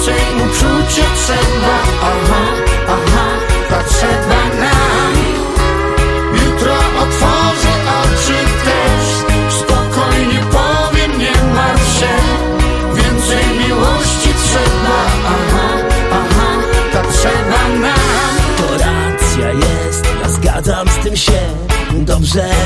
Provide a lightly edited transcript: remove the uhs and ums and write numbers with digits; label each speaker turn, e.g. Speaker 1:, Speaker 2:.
Speaker 1: więcej uczucia trzeba, aha, aha, potrzeba nam. Jutro otworzę oczy też, spokojnie powiem, nie martw się. Więcej miłości trzeba, aha, aha, potrzeba nam.
Speaker 2: To racja jest, ja zgadzam z tym się. Dobrze